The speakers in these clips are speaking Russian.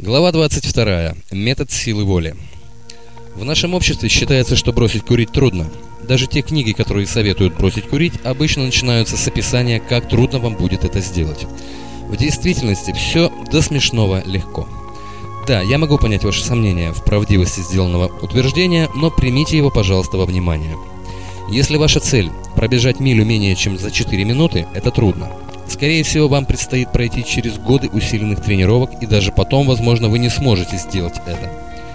Глава 22. Метод силы воли. В нашем обществе считается, что бросить курить трудно. Даже те книги, которые советуют бросить курить, обычно начинаются с описания, как трудно вам будет это сделать. В действительности все до смешного легко. Да, я могу понять ваши сомнения в правдивости сделанного утверждения, но примите его, пожалуйста, во внимание. Если ваша цель – пробежать милю менее чем за 4 минуты, это трудно. Скорее всего, вам предстоит пройти через годы усиленных тренировок, и даже потом, возможно, вы не сможете сделать это.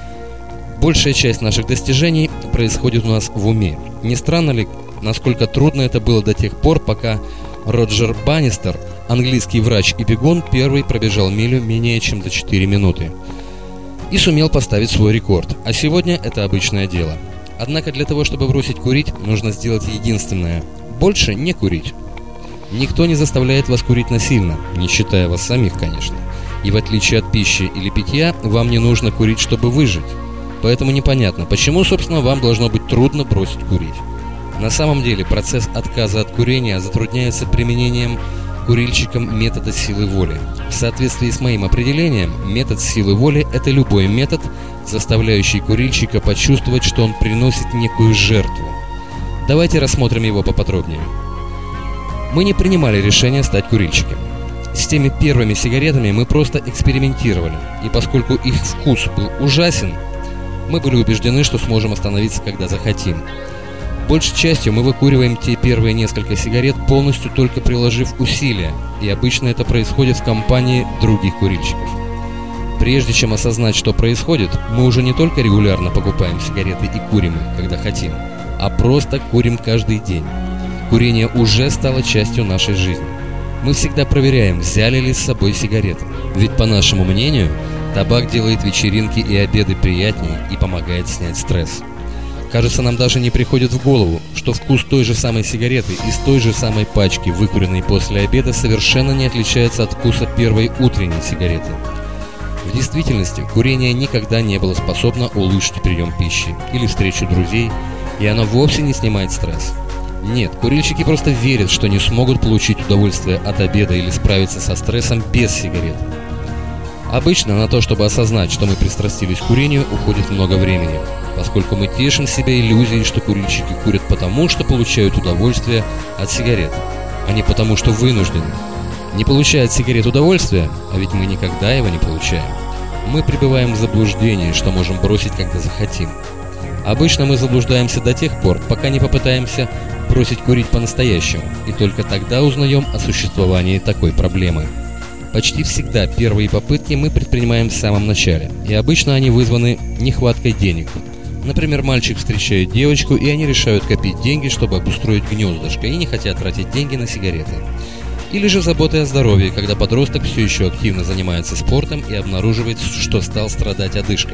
Большая часть наших достижений происходит у нас в уме. Не странно ли, насколько трудно это было до тех пор, пока Роджер Баннистер, английский врач и бегун, первый пробежал милю менее чем за 4 минуты и сумел поставить свой рекорд, а сегодня это обычное дело. Однако для того, чтобы бросить курить, нужно сделать единственное – больше не курить. Никто не заставляет вас курить насильно, не считая вас самих, конечно. И в отличие от пищи или питья, вам не нужно курить, чтобы выжить. Поэтому непонятно, почему, собственно, вам должно быть трудно бросить курить. На самом деле, процесс отказа от курения затрудняется применением курильщиком метода силы воли. В соответствии с моим определением, метод силы воли – это любой метод, заставляющий курильщика почувствовать, что он приносит некую жертву. Давайте рассмотрим его поподробнее. Мы не принимали решение стать курильщиками. С теми первыми сигаретами мы просто экспериментировали, и поскольку их вкус был ужасен, мы были убеждены, что сможем остановиться, когда захотим. Большей частью мы выкуриваем те первые несколько сигарет, полностью только приложив усилия, и обычно это происходит в компании других курильщиков. Прежде чем осознать, что происходит, мы уже не только регулярно покупаем сигареты и курим их, когда хотим, а просто курим каждый день. Курение уже стало частью нашей жизни. Мы всегда проверяем, взяли ли с собой сигареты. Ведь, по нашему мнению, табак делает вечеринки и обеды приятнее и помогает снять стресс. Кажется, нам даже не приходит в голову, что вкус той же самой сигареты из той же самой пачки, выкуренной после обеда, совершенно не отличается от вкуса первой утренней сигареты. В действительности, курение никогда не было способно улучшить прием пищи или встречу друзей, и оно вовсе не снимает стресс. Нет, курильщики просто верят, что не смогут получить удовольствие от обеда или справиться со стрессом без сигарет. Обычно на то, чтобы осознать, что мы пристрастились к курению, уходит много времени, поскольку мы тешим себя иллюзией, что курильщики курят потому, что получают удовольствие от сигарет, а не потому, что вынуждены. Не получая от сигарет удовольствия, а ведь мы никогда его не получаем, мы пребываем в заблуждении, что можем бросить, когда захотим. Обычно мы заблуждаемся до тех пор, пока не попытаемся бросить курить по-настоящему, и только тогда узнаем о существовании такой проблемы. Почти всегда первые попытки мы предпринимаем в самом начале, и обычно они вызваны нехваткой денег. Например, мальчик встречает девочку, и они решают копить деньги, чтобы обустроить гнездышко, и не хотят тратить деньги на сигареты. Или же заботой о здоровье, когда подросток все еще активно занимается спортом и обнаруживает, что стал страдать одышкой.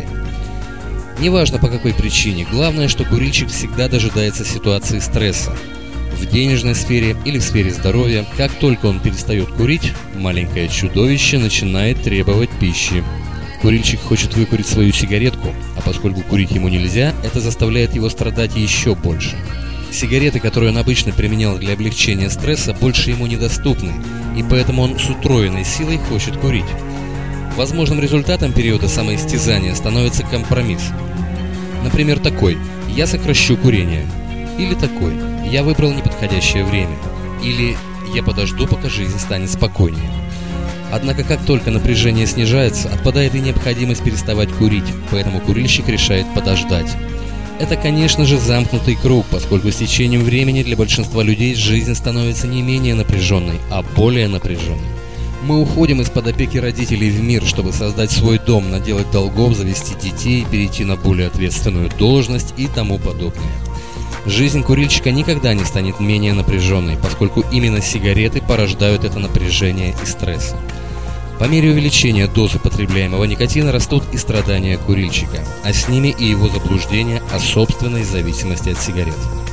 Неважно по какой причине, главное, что курильщик всегда дожидается ситуации стресса. В денежной сфере или в сфере здоровья, как только он перестает курить, маленькое чудовище начинает требовать пищи. Курильщик хочет выкурить свою сигаретку, а поскольку курить ему нельзя, это заставляет его страдать еще больше. Сигареты, которые он обычно применял для облегчения стресса, больше ему недоступны, и поэтому он с утроенной силой хочет курить. Возможным результатом периода самоистязания становится компромисс. Например, такой: «Я сокращу курение». Или такой: «Я выбрал неподходящее время». Или «Я подожду, пока жизнь станет спокойнее». Однако, как только напряжение снижается, отпадает и необходимость переставать курить, поэтому курильщик решает подождать. Это, конечно же, замкнутый круг, поскольку с течением времени для большинства людей жизнь становится не менее напряженной, а более напряженной. Мы уходим из-под опеки родителей в мир, чтобы создать свой дом, наделать долгов, завести детей, перейти на более ответственную должность и тому подобное. Жизнь курильщика никогда не станет менее напряженной, поскольку именно сигареты порождают это напряжение и стресс. По мере увеличения дозы потребляемого никотина растут и страдания курильщика, а с ними и его заблуждение о собственной зависимости от сигарет.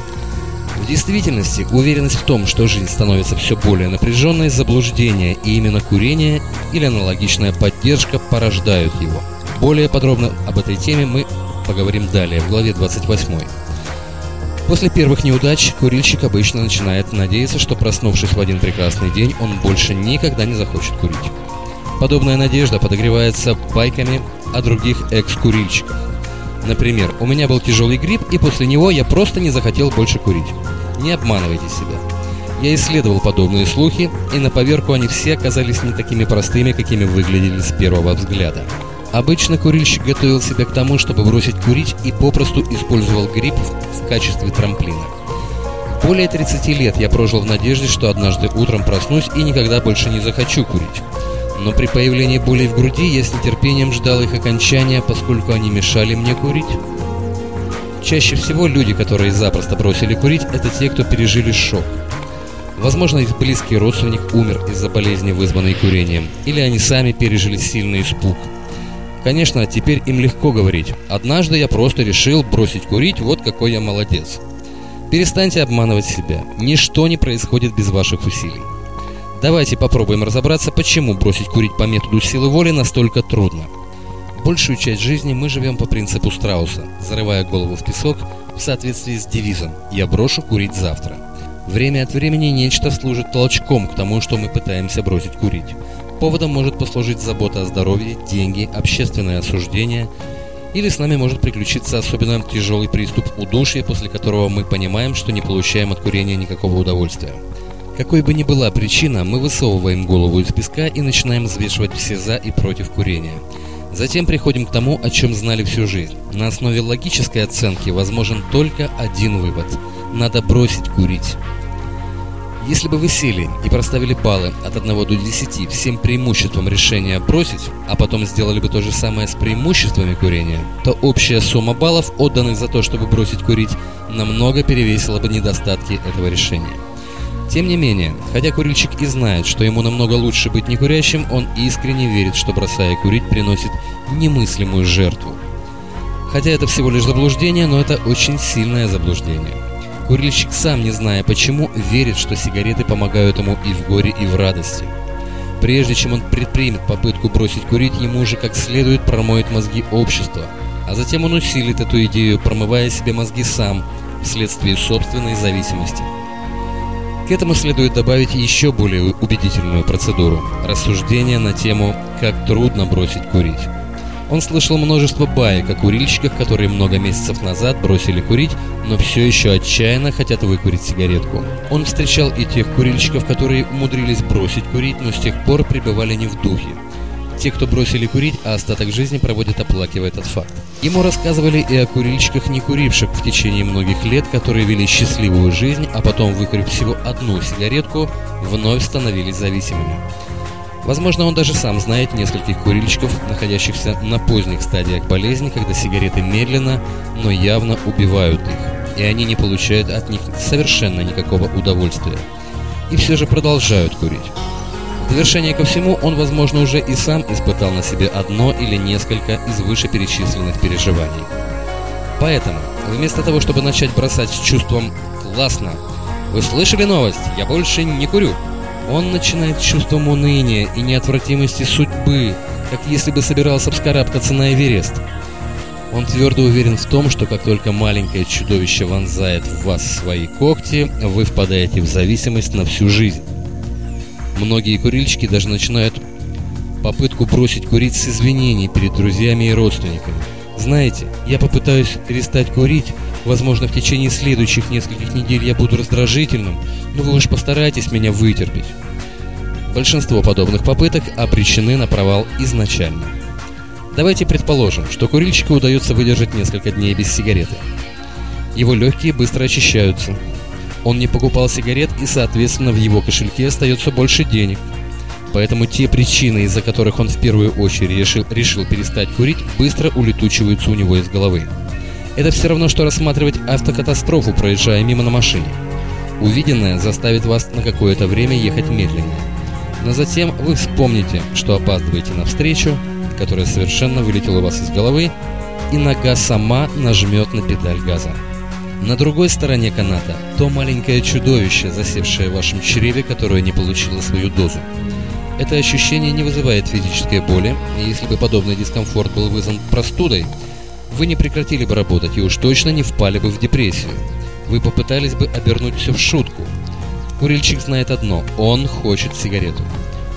В действительности, уверенность в том, что жизнь становится все более напряженной, заблуждение и именно курение или аналогичная поддержка порождают его. Более подробно об этой теме мы поговорим далее, в главе 28. После первых неудач курильщик обычно начинает надеяться, что, проснувшись в один прекрасный день, он больше никогда не захочет курить. Подобная надежда подогревается байками о других экс-курильщиках. Например, у меня был тяжелый грипп, и после него я просто не захотел больше курить. Не обманывайте себя. Я исследовал подобные слухи, и на поверку они все оказались не такими простыми, какими выглядели с первого взгляда. Обычно курильщик готовил себя к тому, чтобы бросить курить, и попросту использовал грипп в качестве трамплина. Более 30 лет я прожил в надежде, что однажды утром проснусь и никогда больше не захочу курить. Но при появлении болей в груди я с нетерпением ждал их окончания, поскольку они мешали мне курить. Чаще всего люди, которые запросто бросили курить, это те, кто пережили шок. Возможно, их близкий родственник умер из-за болезни, вызванной курением, или они сами пережили сильный испуг. Конечно, теперь им легко говорить: «Однажды я просто решил бросить курить, вот какой я молодец». Перестаньте обманывать себя. Ничто не происходит без ваших усилий. Давайте попробуем разобраться, почему бросить курить по методу силы воли настолько трудно. Большую часть жизни мы живем по принципу страуса, зарывая голову в песок в соответствии с девизом «Я брошу курить завтра». Время от времени нечто служит толчком к тому, что мы пытаемся бросить курить. Поводом может послужить забота о здоровье, деньги, общественное осуждение, или с нами может приключиться особенно тяжелый приступ удушья, после которого мы понимаем, что не получаем от курения никакого удовольствия. Какой бы ни была причина, мы высовываем голову из песка и начинаем взвешивать все «за» и «против» курения. Затем приходим к тому, о чем знали всю жизнь. На основе логической оценки возможен только один вывод – надо бросить курить. Если бы вы сели и проставили баллы от 1 до 10 всем преимуществам решения бросить, а потом сделали бы то же самое с преимуществами курения, то общая сумма баллов, отданных за то, чтобы бросить курить, намного перевесила бы недостатки этого решения. Тем не менее, хотя курильщик и знает, что ему намного лучше быть некурящим, он искренне верит, что, бросая курить, приносит немыслимую жертву. Хотя это всего лишь заблуждение, но это очень сильное заблуждение. Курильщик, сам не зная почему, верит, что сигареты помогают ему и в горе, и в радости. Прежде чем он предпримет попытку бросить курить, ему уже как следует промоет мозги общества, а затем он усилит эту идею, промывая себе мозги сам, вследствие собственной зависимости. К этому следует добавить еще более убедительную процедуру – рассуждение на тему «как трудно бросить курить». Он слышал множество баек о курильщиках, которые много месяцев назад бросили курить, но все еще отчаянно хотят выкурить сигаретку. Он встречал и тех курильщиков, которые умудрились бросить курить, но с тех пор пребывали не в духе. Те, кто бросили курить, а остаток жизни проводят, оплакивая этот факт. Ему рассказывали и о курильщиках, не куривших в течение многих лет, которые вели счастливую жизнь, а потом, выкурив всего одну сигаретку, вновь становились зависимыми. Возможно, он даже сам знает нескольких курильщиков, находящихся на поздних стадиях болезни, когда сигареты медленно, но явно убивают их, и они не получают от них совершенно никакого удовольствия. И все же продолжают курить. В довершение ко всему, он, возможно, уже и сам испытал на себе одно или несколько из вышеперечисленных переживаний. Поэтому, вместо того, чтобы начать бросать с чувством «классно», «вы слышали новость? Я больше не курю», он начинает с чувством уныния и неотвратимости судьбы, как если бы собирался вскарабкаться на Эверест. Он твердо уверен в том, что как только маленькое чудовище вонзает в вас свои когти, вы впадаете в зависимость на всю жизнь. Многие курильщики даже начинают попытку бросить курить с извинений перед друзьями и родственниками. Знаете, я попытаюсь перестать курить, возможно, в течение следующих нескольких недель я буду раздражительным, но вы уж постарайтесь меня вытерпеть. Большинство подобных попыток обречены на провал изначально. Давайте предположим, что курильщику удается выдержать несколько дней без сигареты. Его легкие быстро очищаются. Он не покупал сигарет, и, соответственно, в его кошельке остается больше денег. Поэтому те причины, из-за которых он в первую очередь решил перестать курить, быстро улетучиваются у него из головы. Это все равно, что рассматривать автокатастрофу, проезжая мимо на машине. Увиденное заставит вас на какое-то время ехать медленнее. Но затем вы вспомните, что опаздываете на встречу, которая совершенно вылетела у вас из головы, и нога сама нажмет на педаль газа. На другой стороне каната то маленькое чудовище, засевшее в вашем чреве, которое не получило свою дозу. Это ощущение не вызывает физической боли, и если бы подобный дискомфорт был вызван простудой, вы не прекратили бы работать и уж точно не впали бы в депрессию. Вы попытались бы обернуть все в шутку. Курильщик знает одно – он хочет сигарету.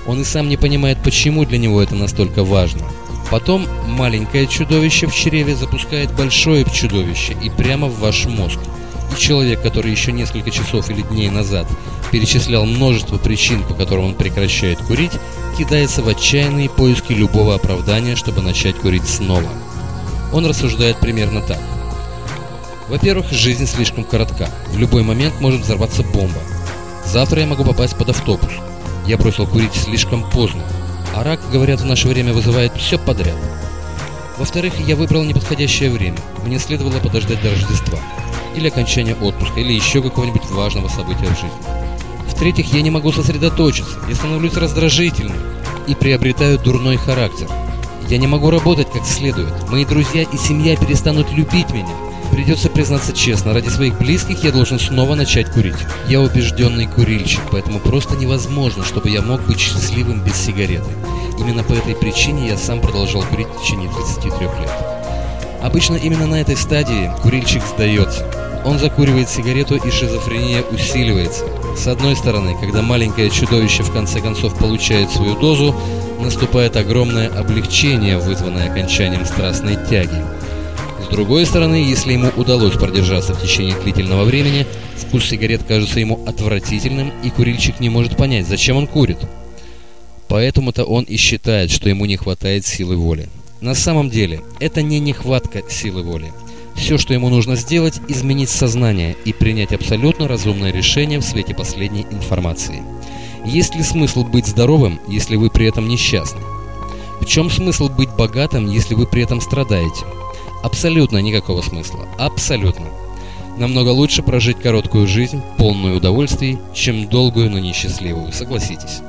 Он и сам не понимает, почему для него это настолько важно. Потом маленькое чудовище в чреве запускает большое чудовище и прямо в ваш мозг. И человек, который еще несколько часов или дней назад перечислял множество причин, по которым он прекращает курить, кидается в отчаянные поиски любого оправдания, чтобы начать курить снова. Он рассуждает примерно так. Во-первых, жизнь слишком коротка. В любой момент может взорваться бомба. Завтра я могу попасть под автобус. Я бросил курить слишком поздно. А рак, говорят, в наше время вызывает все подряд. Во-вторых, я выбрал неподходящее время. Мне следовало подождать до Рождества. Или окончания отпуска, или еще какого-нибудь важного события в жизни. В-третьих, я не могу сосредоточиться. Я становлюсь раздражительным и приобретаю дурной характер. Я не могу работать как следует. Мои друзья и семья перестанут любить меня. Придется признаться честно, ради своих близких я должен снова начать курить. Я убежденный курильщик, поэтому просто невозможно, чтобы я мог быть счастливым без сигареты. Именно по этой причине я сам продолжал курить в течение 33 лет. Обычно именно на этой стадии курильщик сдается. Он закуривает сигарету, и шизофрения усиливается. С одной стороны, когда маленькое чудовище в конце концов получает свою дозу, наступает огромное облегчение, вызванное окончанием страстной тяги. С другой стороны, если ему удалось продержаться в течение длительного времени, вкус сигарет кажется ему отвратительным, и курильщик не может понять, зачем он курит. Поэтому-то он и считает, что ему не хватает силы воли. На самом деле, это не нехватка силы воли. Все, что ему нужно сделать, изменить сознание и принять абсолютно разумное решение в свете последней информации. Есть ли смысл быть здоровым, если вы при этом несчастны? В чем смысл быть богатым, если вы при этом страдаете? Абсолютно никакого смысла. Абсолютно. Намного лучше прожить короткую жизнь, полную удовольствий, чем долгую, но несчастливую, согласитесь.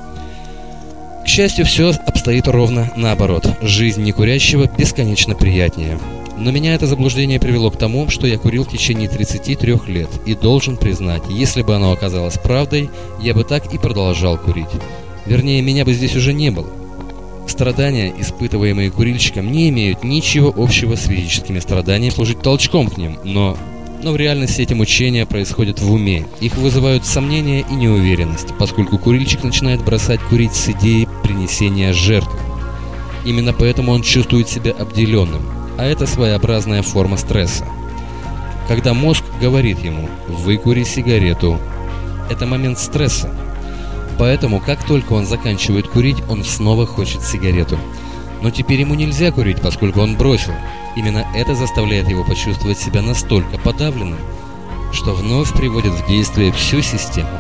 К счастью, все обстоит ровно наоборот. Жизнь некурящего бесконечно приятнее. Но меня это заблуждение привело к тому, что я курил в течение 33 лет, и должен признать, если бы оно оказалось правдой, я бы так и продолжал курить. Вернее, меня бы здесь уже не было. Страдания, испытываемые курильщиком, не имеют ничего общего с физическими страданиями, служить толчком к ним, но в реальности эти мучения происходят в уме. Их вызывают сомнения и неуверенность, поскольку курильщик начинает бросать курить с идеей принесения жертвы. Именно поэтому он чувствует себя обделенным, а это своеобразная форма стресса. Когда мозг говорит ему «выкури сигарету», это момент стресса. Поэтому, как только он заканчивает курить, он снова хочет сигарету. Но теперь ему нельзя курить, поскольку он бросил. Именно это заставляет его почувствовать себя настолько подавленным, что вновь приводит в действие всю систему.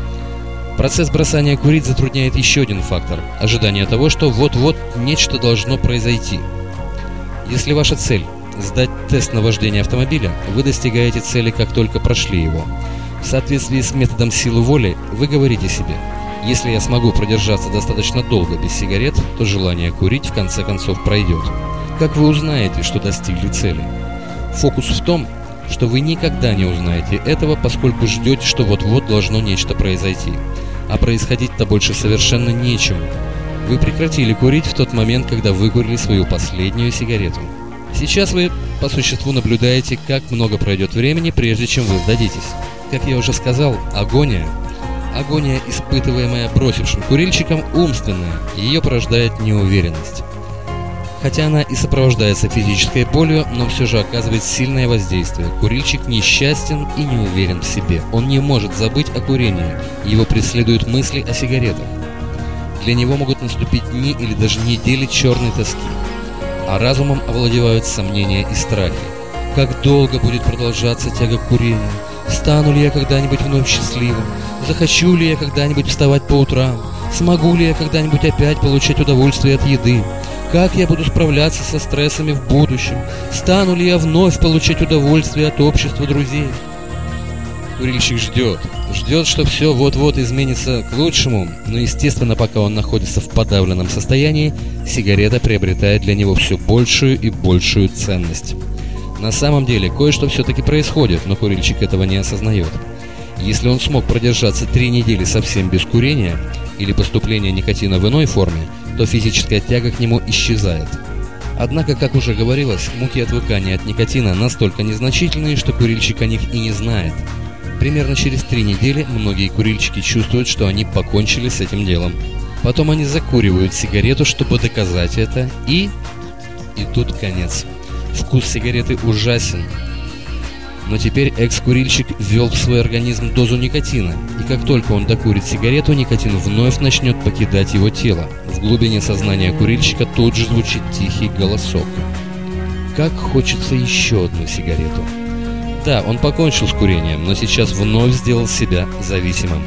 Процесс бросания курить затрудняет еще один фактор – ожидание того, что вот-вот нечто должно произойти. Если ваша цель – сдать тест на вождение автомобиля, вы достигаете цели, как только прошли его. В соответствии с методом силы воли вы говорите себе: если я смогу продержаться достаточно долго без сигарет, то желание курить в конце концов пройдет. Как вы узнаете, что достигли цели? Фокус в том, что вы никогда не узнаете этого, поскольку ждете, что вот-вот должно нечто произойти. А происходить-то больше совершенно нечему. Вы прекратили курить в тот момент, когда выкурили свою последнюю сигарету. Сейчас вы, по существу, наблюдаете, как много пройдет времени, прежде чем вы сдадитесь. Как я уже сказал, агония, испытываемая бросившим курильщиком, умственная, ее порождает неуверенность. Хотя она и сопровождается физической болью, но все же оказывает сильное воздействие. Курильщик несчастен и не уверен в себе. Он не может забыть о курении. Его преследуют мысли о сигаретах. Для него могут наступить дни или даже недели черной тоски. А разумом овладевают сомнения и страхи. Как долго будет продолжаться тяга к курению? Стану ли я когда-нибудь вновь счастливым? Захочу ли я когда-нибудь вставать по утрам? Смогу ли я когда-нибудь опять получать удовольствие от еды? Как я буду справляться со стрессами в будущем? Стану ли я вновь получать удовольствие от общества друзей? Курильщик ждет, что все вот-вот изменится к лучшему, но, естественно, пока он находится в подавленном состоянии, сигарета приобретает для него все большую и большую ценность. На самом деле, кое-что все-таки происходит, но курильщик этого не осознает. Если он смог продержаться 3 недели совсем без курения или поступления никотина в иной форме, то физическая тяга к нему исчезает. Однако, как уже говорилось, муки отвыкания от никотина настолько незначительные, что курильщик о них и не знает. Примерно через 3 недели многие курильщики чувствуют, что они покончили с этим делом. Потом они закуривают сигарету, чтобы доказать это, и тут конец. Вкус сигареты ужасен. Но теперь экс-курильщик ввел в свой организм дозу никотина, и как только он докурит сигарету, никотин вновь начнет покидать его тело. В глубине сознания курильщика тут же звучит тихий голосок. Как хочется еще одну сигарету. Да, он покончил с курением, но сейчас вновь сделал себя зависимым.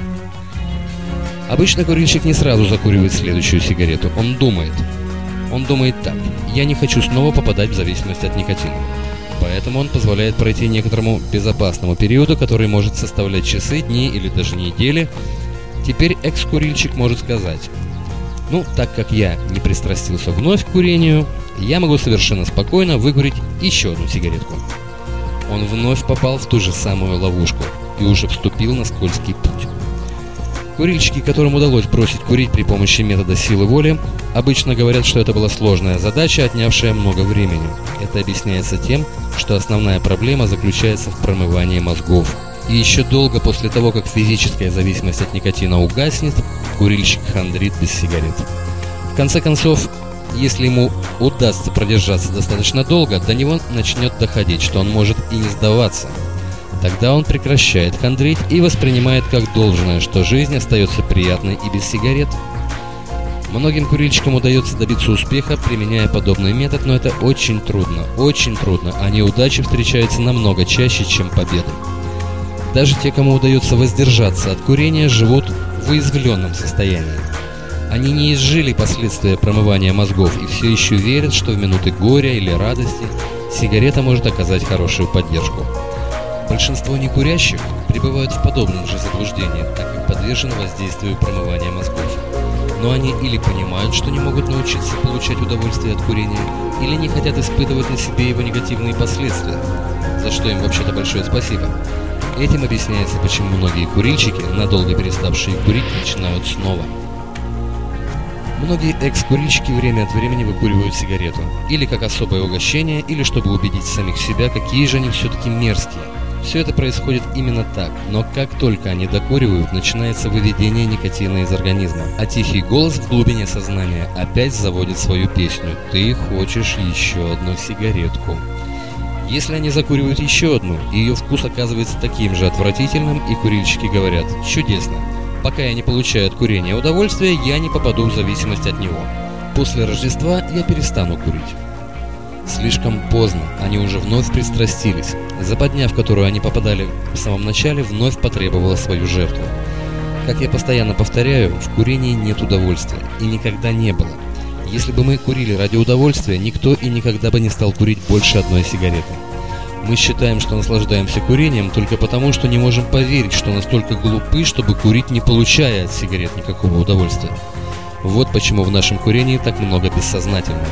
Обычно курильщик не сразу закуривает следующую сигарету. Он думает так: я не хочу снова попадать в зависимость от никотина. Поэтому он позволяет пройти некоторому безопасному периоду, который может составлять часы, дни или даже недели. Теперь экс-курильщик может сказать: так как я не пристрастился вновь к курению, я могу совершенно спокойно выкурить еще одну сигаретку. Он вновь попал в ту же самую ловушку и уже вступил на скользкий путь. Курильщики, которым удалось бросить курить при помощи метода силы воли, обычно говорят, что это была сложная задача, отнявшая много времени. Это объясняется тем, что основная проблема заключается в промывании мозгов. И еще долго после того, как физическая зависимость от никотина угаснет, курильщик хандрит без сигарет. В конце концов, если ему удастся продержаться достаточно долго, до него начнет доходить, что он может и не сдаваться. Тогда он прекращает хандрить и воспринимает как должное, что жизнь остается приятной и без сигарет. Многим курильщикам удается добиться успеха, применяя подобный метод, но это очень трудно, а неудачи встречаются намного чаще, чем победы. Даже те, кому удается воздержаться от курения, живут в уязвленном состоянии. Они не изжили последствия промывания мозгов и все еще верят, что в минуты горя или радости сигарета может оказать хорошую поддержку. Большинство некурящих пребывают в подобном же заблуждении, так как подвержены воздействию промывания мозгов. Но они или понимают, что не могут научиться получать удовольствие от курения, или не хотят испытывать на себе его негативные последствия, за что им вообще-то большое спасибо. Этим объясняется, почему многие курильщики, надолго переставшие курить, начинают снова. Многие экс-курильщики время от времени выкуривают сигарету, или как особое угощение, или чтобы убедить самих себя, какие же они все-таки мерзкие. Все это происходит именно так, но как только они докуривают, начинается выведение никотина из организма, а тихий голос в глубине сознания опять заводит свою песню «Ты хочешь еще одну сигаретку». Если они закуривают еще одну, и ее вкус оказывается таким же отвратительным, и курильщики говорят: «Чудесно, пока я не получаю от курения удовольствия, я не попаду в зависимость от него. После Рождества я перестану курить». Слишком поздно, они уже вновь пристрастились. Западня, в которую они попадали в самом начале, вновь потребовала свою жертву. Как я постоянно повторяю, в курении нет удовольствия, и никогда не было. Если бы мы курили ради удовольствия, никто и никогда бы не стал курить больше одной сигареты. Мы считаем, что наслаждаемся курением только потому, что не можем поверить, что настолько глупы, чтобы курить, не получая от сигарет никакого удовольствия. Вот почему в нашем курении так много бессознательного.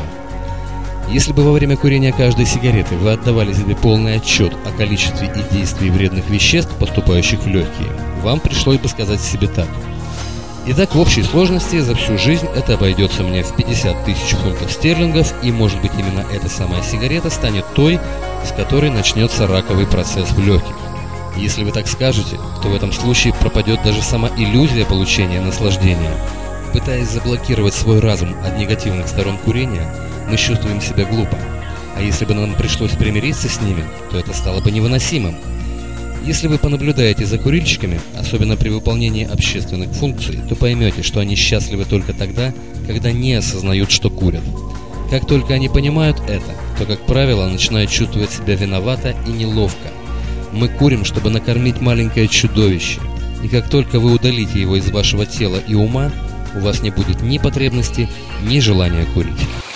Если бы во время курения каждой сигареты вы отдавали себе полный отчет о количестве и действии вредных веществ, поступающих в легкие, вам пришлось бы сказать себе так: итак, в общей сложности за всю жизнь это обойдется мне в 50 тысяч фунтов стерлингов, и может быть именно эта самая сигарета станет той, с которой начнется раковый процесс в легких. Если вы так скажете, то в этом случае пропадет даже сама иллюзия получения наслаждения. Пытаясь заблокировать свой разум от негативных сторон курения, мы чувствуем себя глупо. А если бы нам пришлось примириться с ними, то это стало бы невыносимым. Если вы понаблюдаете за курильщиками, особенно при выполнении общественных функций, то поймете, что они счастливы только тогда, когда не осознают, что курят. Как только они понимают это, то, как правило, начинают чувствовать себя виновато и неловко. Мы курим, чтобы накормить маленькое чудовище. И как только вы удалите его из вашего тела и ума, у вас не будет ни потребности, ни желания курить.